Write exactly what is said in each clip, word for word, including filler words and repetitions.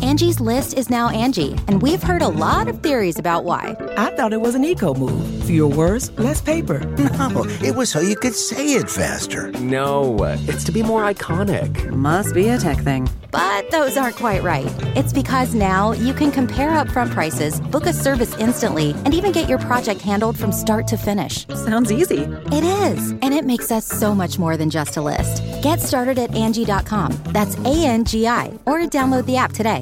Angie's List is now Angie, and we've heard a lot of theories about why. I thought it was an eco move. Fewer words, less paper. No, it was so you could say it faster. No, it's to be more iconic. Must be a tech thing. But those aren't quite right. It's because now you can compare upfront prices, book a service instantly, and even get your project handled from start to finish. Sounds easy. It is, and it makes us so much more than just a list. Get started at Angie dot com. That's A N G I, or download the app today.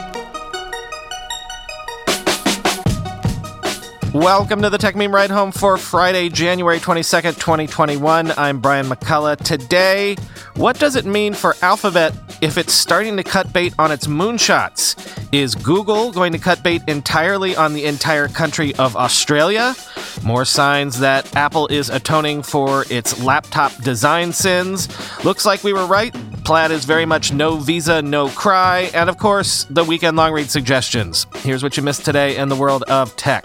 Welcome to the Tech Meme Ride Home for Friday, January twenty-second, twenty twenty-one. I'm Brian McCullough. Today, what does it mean for Alphabet if it's starting to cut bait on its moonshots? Is Google going to cut bait entirely on the entire country of Australia? More signs that Apple is atoning for its laptop design sins. Looks like we were right. Plaid is very much no visa, no cry. And of course, the weekend long read suggestions. Here's what you missed today in the world of tech.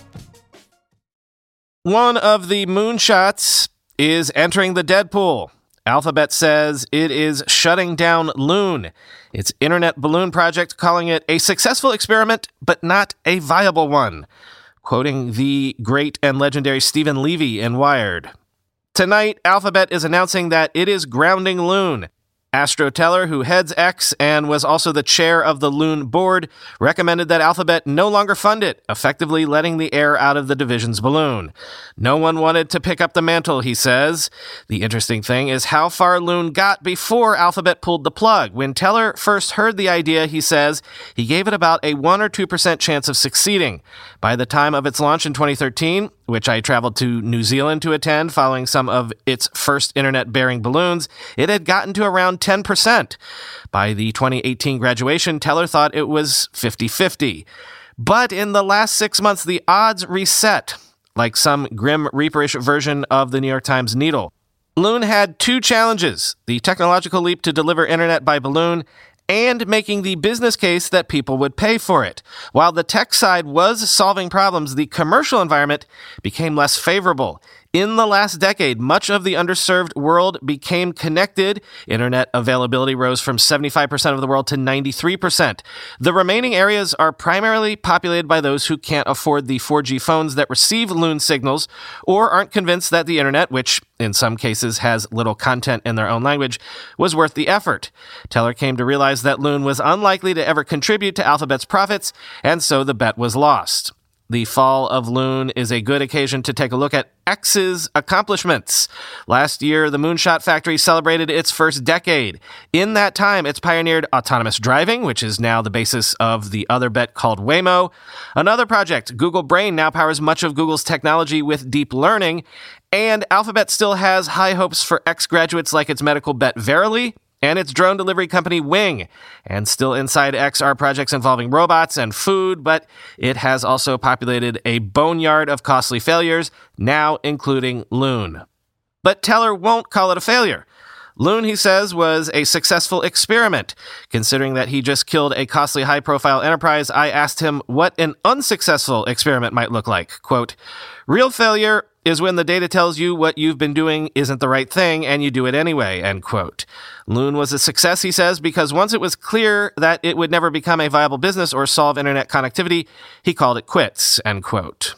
One of the moonshots is entering the Deadpool. Alphabet says it is shutting down Loon, its internet balloon project, calling it a successful experiment, but not a viable one. Quoting the great and legendary Stephen Levy in Wired. Tonight, Alphabet is announcing that it is grounding Loon. Astro Teller, who heads X and was also the chair of the Loon board, recommended that Alphabet no longer fund it, effectively letting the air out of the division's balloon. No one wanted to pick up the mantle, he says. The interesting thing is how far Loon got before Alphabet pulled the plug. When Teller first heard the idea, he says, he gave it about a one or two percent chance of succeeding. By the time of its launch in twenty thirteen, which I traveled to New Zealand to attend following some of its first internet-bearing balloons, it had gotten to around ten percent. By the twenty eighteen graduation, Teller thought it was fifty-fifty. But in the last six months, the odds reset, like some grim reaperish version of the New York Times Needle. Loon had two challenges: the technological leap to deliver internet by balloon, and making the business case that people would pay for it. While the tech side was solving problems, the commercial environment became less favorable. In the last decade, much of the underserved world became connected. Internet availability rose from seventy-five percent of the world to ninety-three percent. The remaining areas are primarily populated by those who can't afford the four G phones that receive Loon signals or aren't convinced that the internet, which in some cases has little content in their own language, was worth the effort. Teller came to realize that Loon was unlikely to ever contribute to Alphabet's profits, and so the bet was lost. The fall of Loon is a good occasion to take a look at X's accomplishments. Last year, the Moonshot Factory celebrated its first decade. In that time, it's pioneered autonomous driving, which is now the basis of the other bet called Waymo. Another project, Google Brain, now powers much of Google's technology with deep learning. And Alphabet still has high hopes for X graduates like its medical bet Verily, and its drone delivery company Wing. And still inside X are projects involving robots and food, but it has also populated a boneyard of costly failures, now including Loon. But Teller won't call it a failure. Loon, he says, was a successful experiment. Considering that he just killed a costly high-profile enterprise, I asked him what an unsuccessful experiment might look like. Quote, real failure is when the data tells you what you've been doing isn't the right thing and you do it anyway, end quote. Loon was a success, he says, because once it was clear that it would never become a viable business or solve internet connectivity, he called it quits, end quote.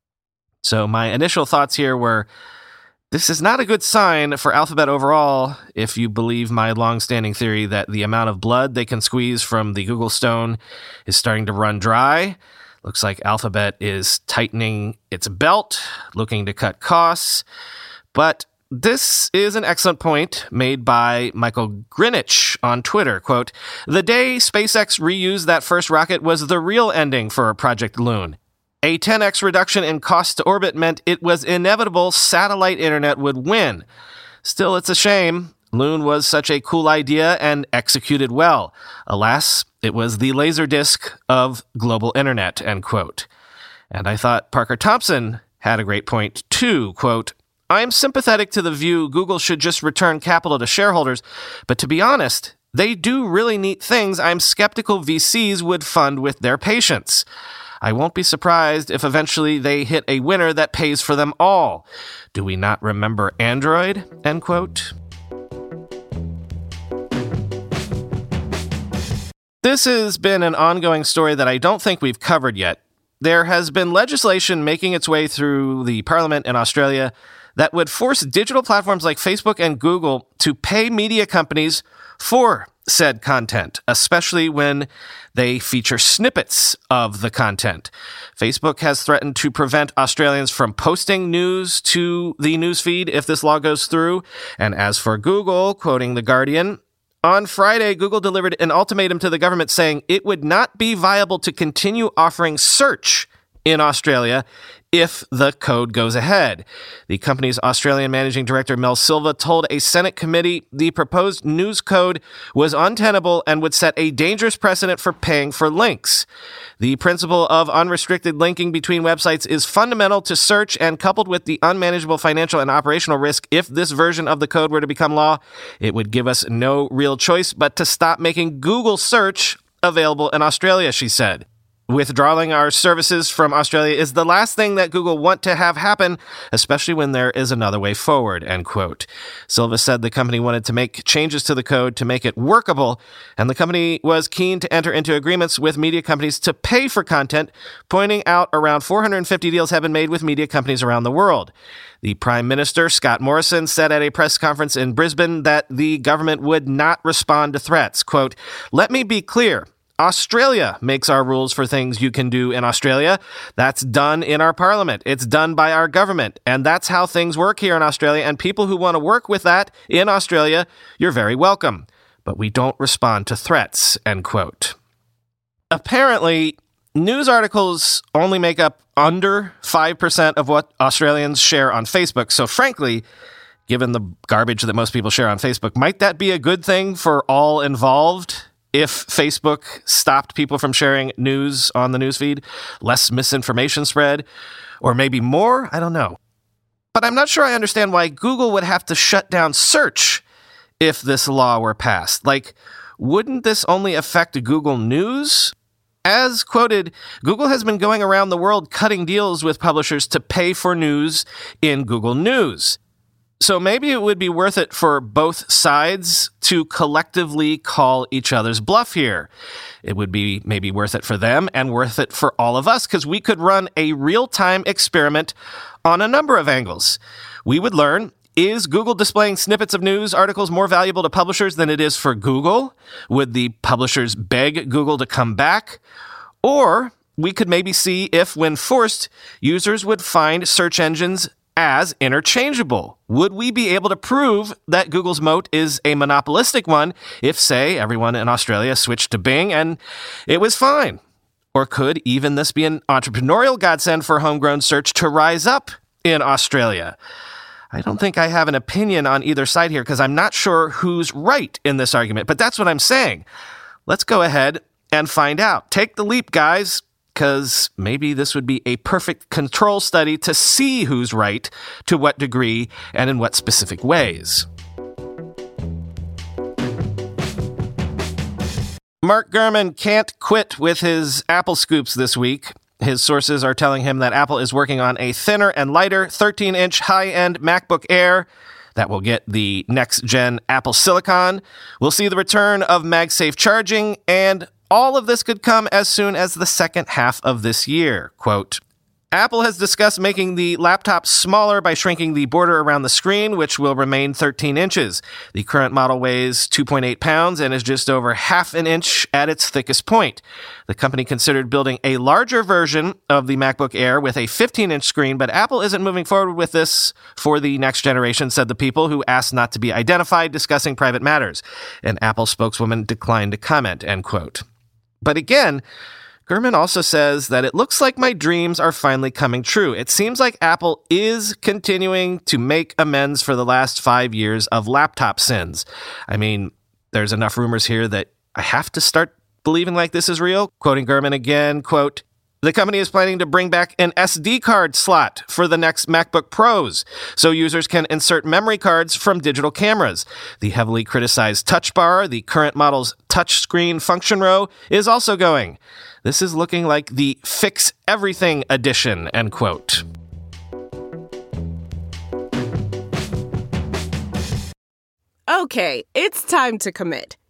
So my initial thoughts here were, this is not a good sign for Alphabet overall, if you believe my long-standing theory that the amount of blood they can squeeze from the Google Stone is starting to run dry. Looks like Alphabet is tightening its belt, looking to cut costs. But this is an excellent point made by Michael Greenwich on Twitter. Quote, the day SpaceX reused that first rocket was the real ending for Project Loon. A ten x reduction in cost to orbit meant it was inevitable satellite internet would win. Still, it's a shame. Loon was such a cool idea and executed well. Alas, it was the laserdisc of global internet, end quote. And I thought Parker Thompson had a great point too. Quote, I am sympathetic to the view Google should just return capital to shareholders, but to be honest, they do really neat things I'm skeptical V Cs would fund with their patience. I won't be surprised if eventually they hit a winner that pays for them all. Do we not remember Android? End quote. This has been an ongoing story that I don't think we've covered yet. There has been legislation making its way through the parliament in Australia that would force digital platforms like Facebook and Google to pay media companies for said content, especially when they feature snippets of the content. Facebook has threatened to prevent Australians from posting news to the newsfeed if this law goes through. And as for Google, quoting The Guardian, on Friday, Google delivered an ultimatum to the government saying it would not be viable to continue offering search in Australia if the code goes ahead. The company's Australian managing director, Mel Silva, told a Senate committee the proposed news code was untenable and would set a dangerous precedent for paying for links. The principle of unrestricted linking between websites is fundamental to search, and coupled with the unmanageable financial and operational risk if this version of the code were to become law, it would give us no real choice but to stop making Google search available in Australia, she said. Withdrawing our services from Australia is the last thing that Google want to have happen, especially when there is another way forward, end quote. Silva said the company wanted to make changes to the code to make it workable, and the company was keen to enter into agreements with media companies to pay for content, pointing out around four hundred fifty deals have been made with media companies around the world. The Prime Minister, Scott Morrison, said at a press conference in Brisbane that the government would not respond to threats. Quote, "Let me be clear. Australia makes our rules for things you can do in Australia. That's done in our parliament. It's done by our government. And that's how things work here in Australia. And people who want to work with that in Australia, you're very welcome. But we don't respond to threats," end quote. Apparently, news articles only make up under five percent of what Australians share on Facebook. So frankly, given the garbage that most people share on Facebook, might that be a good thing for all involved? If Facebook stopped people from sharing news on the newsfeed, less misinformation spread, or maybe more, I don't know. But I'm not sure I understand why Google would have to shut down search if this law were passed. Like, wouldn't this only affect Google News? As quoted, Google has been going around the world cutting deals with publishers to pay for news in Google News. So maybe it would be worth it for both sides to collectively call each other's bluff here. It would be maybe worth it for them and worth it for all of us, because we could run a real-time experiment on a number of angles. We would learn, is Google displaying snippets of news articles more valuable to publishers than it is for Google? Would the publishers beg Google to come back? Or we could maybe see if, when forced, users would find search engines as interchangeable. Would we be able to prove that Google's moat is a monopolistic one if, say, everyone in Australia switched to Bing and it was fine? Or could even this be an entrepreneurial godsend for homegrown search to rise up in Australia? I don't think I have an opinion on either side here because I'm not sure who's right in this argument, but that's what I'm saying. Let's go ahead and find out. Take the leap, guys. Because maybe this would be a perfect control study to see who's right, to what degree, and in what specific ways. Mark Gurman can't quit with his Apple scoops this week. His sources are telling him that Apple is working on a thinner and lighter thirteen-inch high-end MacBook Air that will get the next-gen Apple Silicon. We'll see the return of MagSafe charging, and all of this could come as soon as the second half of this year. Quote, Apple has discussed making the laptop smaller by shrinking the border around the screen, which will remain thirteen inches. The current model weighs two point eight pounds and is just over half an inch at its thickest point. The company considered building a larger version of the MacBook Air with a fifteen-inch screen, but Apple isn't moving forward with this for the next generation, said the people who asked not to be identified discussing private matters. An Apple spokeswoman declined to comment, end quote. But again, Gurman also says that it looks like my dreams are finally coming true. It seems like Apple is continuing to make amends for the last five years of laptop sins. I mean, there's enough rumors here that I have to start believing like this is real. Quoting Gurman again, quote, the company is planning to bring back an S D card slot for the next MacBook Pros, so users can insert memory cards from digital cameras. The heavily criticized Touch Bar, the current model's touchscreen function row, is also going. This is looking like the Fix Everything edition, end quote. Okay, it's time to commit.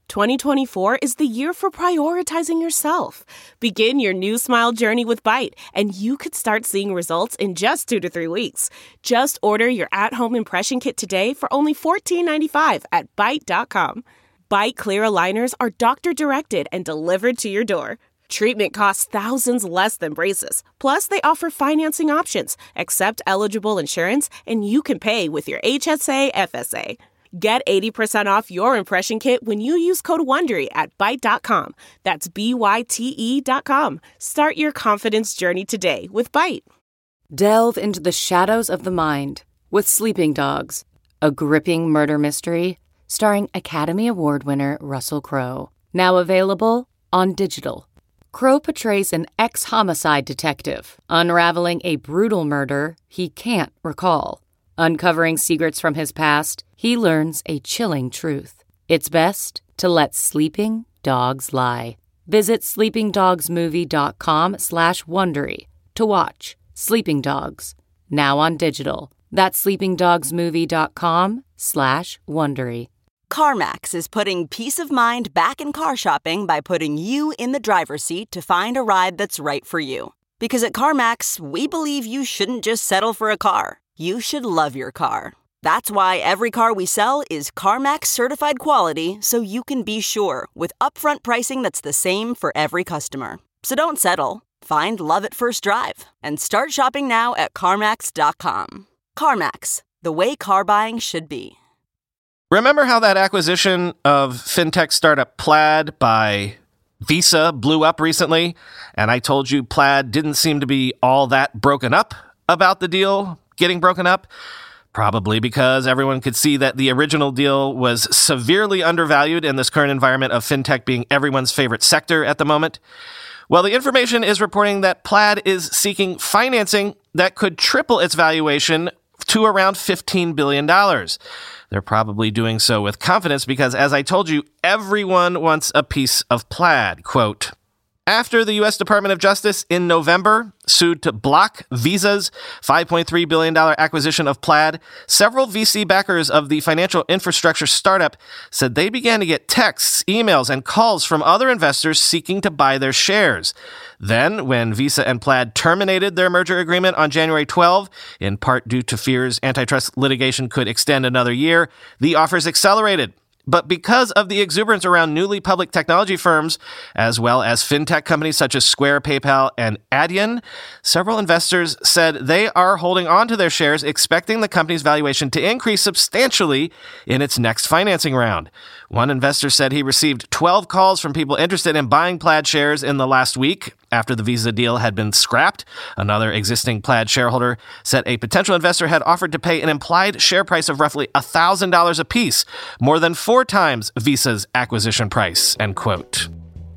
twenty twenty-four is the year for prioritizing yourself. Begin your new smile journey with Byte, and you could start seeing results in just two to three weeks. Just order your at-home impression kit today for only fourteen ninety-five at byte dot com. Byte Clear aligners are doctor-directed and delivered to your door. Treatment costs thousands less than braces. Plus, they offer financing options, accept eligible insurance, and you can pay with your H S A F S A. Get eighty percent off your impression kit when you use code WONDERY at byte dot com. That's B Y T E dot com. Start your confidence journey today with Byte. Delve into the shadows of the mind with Sleeping Dogs, a gripping murder mystery starring Academy Award winner Russell Crowe. Now available on digital. Crowe portrays an ex-homicide detective unraveling a brutal murder he can't recall. Uncovering secrets from his past, he learns a chilling truth. It's best to let sleeping dogs lie. Visit sleeping dogs movie dot com slash Wondery to watch Sleeping Dogs, now on digital. That's sleeping dogs movie dot com slash Wondery. CarMax is putting peace of mind back in car shopping by putting you in the driver's seat to find a ride that's right for you. Because at CarMax, we believe you shouldn't just settle for a car. You should love your car. That's why every car we sell is CarMax certified quality, so you can be sure with upfront pricing that's the same for every customer. So don't settle. Find love at first drive and start shopping now at CarMax dot com. CarMax, the way car buying should be. Remember how that acquisition of fintech startup Plaid by Visa blew up recently? And I told you Plaid didn't seem to be all that broken up about the deal getting broken up? Probably because everyone could see that the original deal was severely undervalued in this current environment of fintech being everyone's favorite sector at the moment. Well, the information is reporting that Plaid is seeking financing that could triple its valuation to around fifteen billion dollars. They're probably doing so with confidence because, as I told you, everyone wants a piece of Plaid. Quote, after the U S Department of Justice in November sued to block Visa's five point three billion dollars acquisition of Plaid, several V C backers of the financial infrastructure startup said they began to get texts, emails, and calls from other investors seeking to buy their shares. Then, when Visa and Plaid terminated their merger agreement on January twelfth, in part due to fears antitrust litigation could extend another year, the offers accelerated. But because of the exuberance around newly public technology firms, as well as fintech companies such as Square, PayPal, and Adyen, several investors said they are holding on to their shares, expecting the company's valuation to increase substantially in its next financing round. One investor said he received twelve calls from people interested in buying Plaid shares in the last week after the Visa deal had been scrapped. Another existing Plaid shareholder said a potential investor had offered to pay an implied share price of roughly one thousand dollars apiece, more than four times Visa's acquisition price, end quote.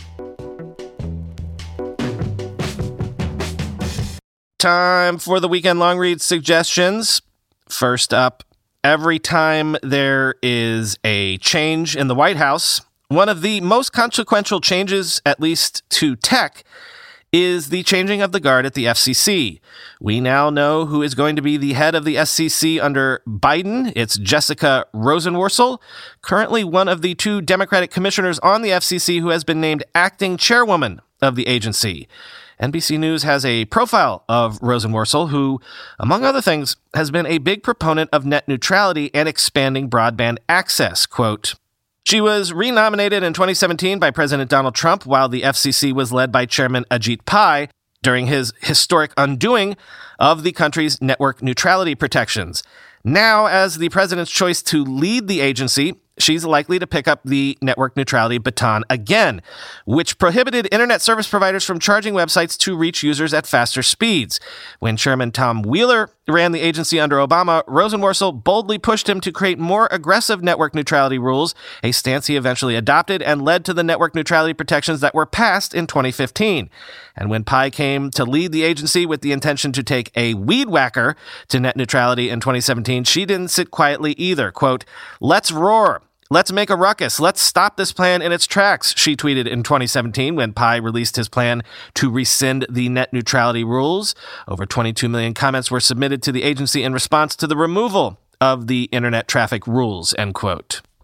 Time for the weekend long read suggestions. First up, every time there is a change in the White House, one of the most consequential changes, at least to tech, is the changing of the guard at the F C C. We now know who is going to be the head of the S E C under Biden. It's Jessica Rosenworcel, currently one of the two Democratic commissioners on the F C C who has been named acting chairwoman of the agency. N B C News has a profile of Rosenworcel, who, among other things, has been a big proponent of net neutrality and expanding broadband access. Quote, she was renominated in twenty seventeen by President Donald Trump while the F C C was led by Chairman Ajit Pai during his historic undoing of the country's network neutrality protections. Now, as the president's choice to lead the agency, she's likely to pick up the network neutrality baton again, which prohibited internet service providers from charging websites to reach users at faster speeds. When Chairman Tom Wheeler ran the agency under Obama, Rosenworcel boldly pushed him to create more aggressive network neutrality rules, a stance he eventually adopted and led to the network neutrality protections that were passed in twenty fifteen. And when Pai came to lead the agency with the intention to take a weed whacker to net neutrality in twenty seventeen, she didn't sit quietly either. Quote, let's roar. Let's make a ruckus. Let's stop this plan in its tracks, she tweeted in twenty seventeen when Pai released his plan to rescind the net neutrality rules. Over twenty-two million comments were submitted to the agency in response to the removal of the internet traffic rules, end quote.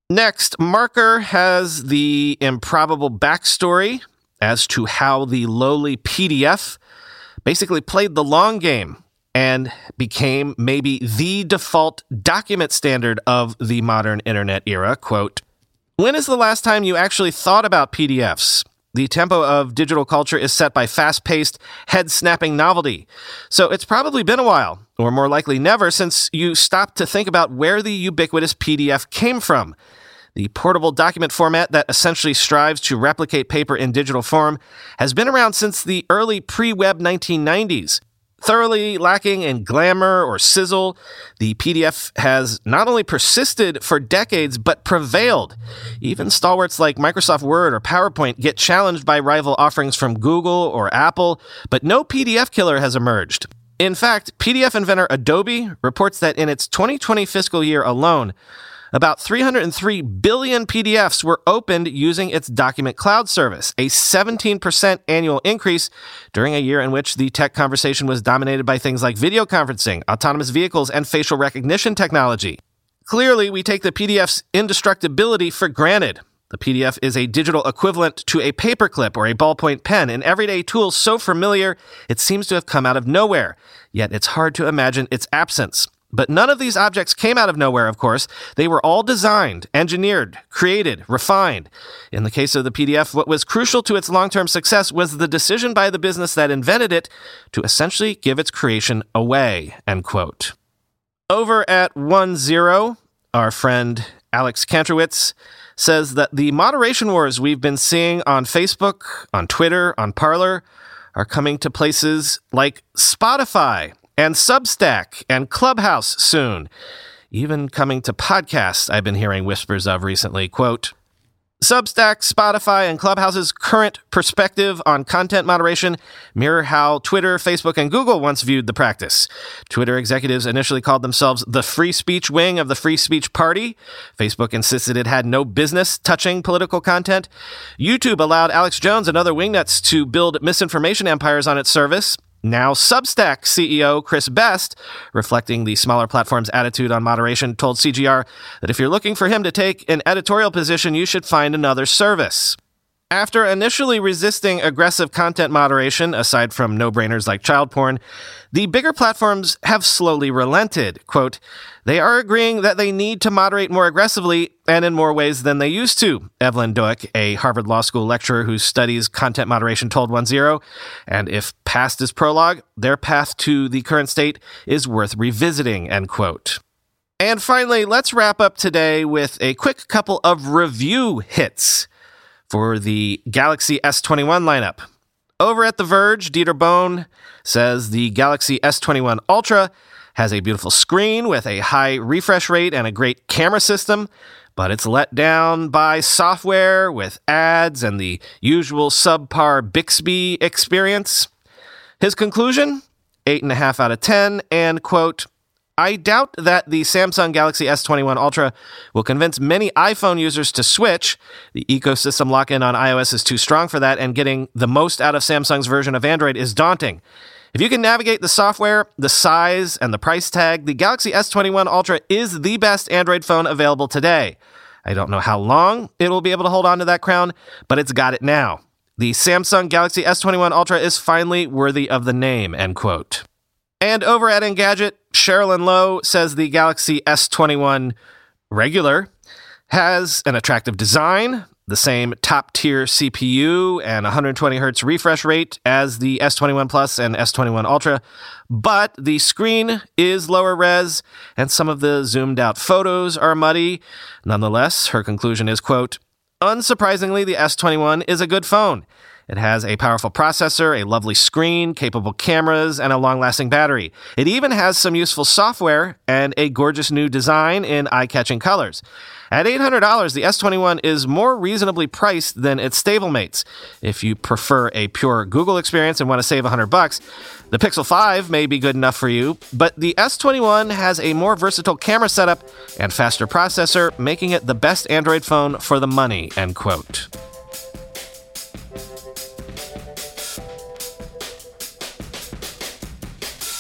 Next, Marker has the improbable backstory as to how the lowly P D F basically played the long game and became maybe the default document standard of the modern internet era. Quote, "When is the last time you actually thought about P D Fs? The tempo of digital culture is set by fast-paced, head-snapping novelty. So it's probably been a while, or more likely never, since you stopped to think about where the ubiquitous P D F came from. The portable document format that essentially strives to replicate paper in digital form has been around since the early pre-web nineteen nineties. Thoroughly lacking in glamour or sizzle, the P D F has not only persisted for decades, but prevailed. Even stalwarts like Microsoft Word or PowerPoint get challenged by rival offerings from Google or Apple, but no P D F killer has emerged. In fact, P D F inventor Adobe reports that in its twenty twenty fiscal year alone, about three hundred three billion P D Fs were opened using its document cloud service, a seventeen percent annual increase during a year in which the tech conversation was dominated by things like video conferencing, autonomous vehicles, and facial recognition technology. Clearly, we take the P D F's indestructibility for granted. The P D F is a digital equivalent to a paperclip or a ballpoint pen, an everyday tool so familiar it seems to have come out of nowhere, yet it's hard to imagine its absence. But none of these objects came out of nowhere, of course. They were all designed, engineered, created, refined. In the case of the P D F, what was crucial to its long-term success was the decision by the business that invented it to essentially give its creation away, end quote. Over at one zero, our friend Alex Kantrowitz says that the moderation wars we've been seeing on Facebook, on Twitter, on Parler are coming to places like Spotify and Substack and Clubhouse soon. Even coming to podcasts I've been hearing whispers of recently. Quote, Substack, Spotify, and Clubhouse's current perspective on content moderation mirror how Twitter, Facebook, and Google once viewed the practice. Twitter executives initially called themselves the free speech wing of the free speech party. Facebook insisted it had no business touching political content. YouTube allowed Alex Jones and other wingnuts to build misinformation empires on its service. Now, Substack C E O Chris Best, reflecting the smaller platform's attitude on moderation, told C G R that if you're looking for him to take an editorial position, you should find another service. After initially resisting aggressive content moderation, aside from no-brainers like child porn, the bigger platforms have slowly relented. Quote, they are agreeing that they need to moderate more aggressively and in more ways than they used to, Evelyn Douek, a Harvard Law School lecturer who studies content moderation, told one zero. And if past is prologue, their path to the current state is worth revisiting, end quote. And finally, let's wrap up today with a quick couple of review hits for the Galaxy S twenty-one lineup. Over at The Verge, Dieter Bohn says the Galaxy S twenty-one Ultra has a beautiful screen with a high refresh rate and a great camera system, but it's let down by software with ads and the usual subpar Bixby experience. His conclusion? eight point five out of ten, and, quote, I doubt that the Samsung Galaxy S twenty-one Ultra will convince many iPhone users to switch. The ecosystem lock-in on iOS is too strong for that, and getting the most out of Samsung's version of Android is daunting. If you can navigate the software, the size, and the price tag, the Galaxy S twenty-one Ultra is the best Android phone available today. I don't know how long it will be able to hold on to that crown, but it's got it now. The Samsung Galaxy S twenty-one Ultra is finally worthy of the name, end quote. And over at Engadget, Sherilyn Lowe says the Galaxy S twenty-one regular has an attractive design, the same top-tier C P U and one hundred twenty hertz refresh rate as the S twenty-one Plus and S twenty-one Ultra, but the screen is lower res and some of the zoomed-out photos are muddy. Nonetheless, her conclusion is, quote, unsurprisingly, the S twenty-one is a good phone. It has a powerful processor, a lovely screen, capable cameras, and a long-lasting battery. It even has some useful software and a gorgeous new design in eye-catching colors. At eight hundred dollars, the S twenty-one is more reasonably priced than its stablemates. If you prefer a pure Google experience and want to save one hundred bucks, the Pixel five may be good enough for you, but the S twenty-one has a more versatile camera setup and faster processor, making it the best Android phone for the money, end quote.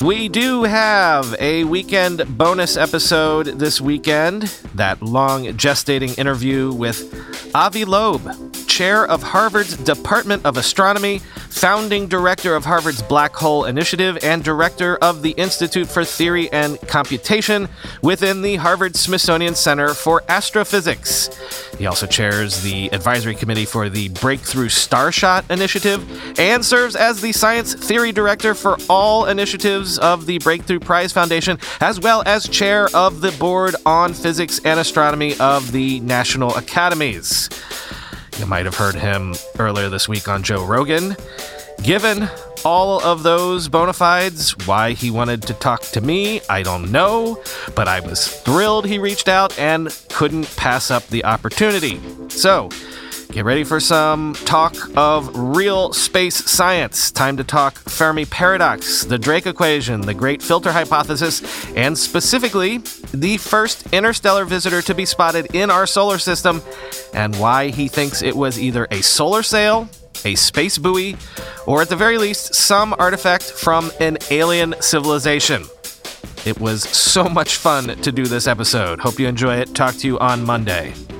We do have a weekend bonus episode this weekend, that long gestating interview with Avi Loeb, chair of Harvard's Department of Astronomy, founding director of Harvard's Black Hole Initiative, and director of the Institute for Theory and Computation within the Harvard-Smithsonian Center for Astrophysics. He also chairs the advisory committee for the Breakthrough Starshot Initiative and serves as the science theory director for all initiatives of the Breakthrough Prize Foundation, as well as chair of the Board on Physics and Astronomy of the National Academies. You might have heard him earlier this week on Joe Rogan. Given all of those bona fides, why he wanted to talk to me, I don't know, but I was thrilled he reached out and couldn't pass up the opportunity. So, get ready for some talk of real space science. Time to talk Fermi paradox, the Drake equation, the Great Filter hypothesis, and specifically the first interstellar visitor to be spotted in our solar system, and why he thinks it was either a solar sail, a space buoy, or at the very least, some artifact from an alien civilization. It was so much fun to do this episode. Hope you enjoy it. Talk to you on Monday.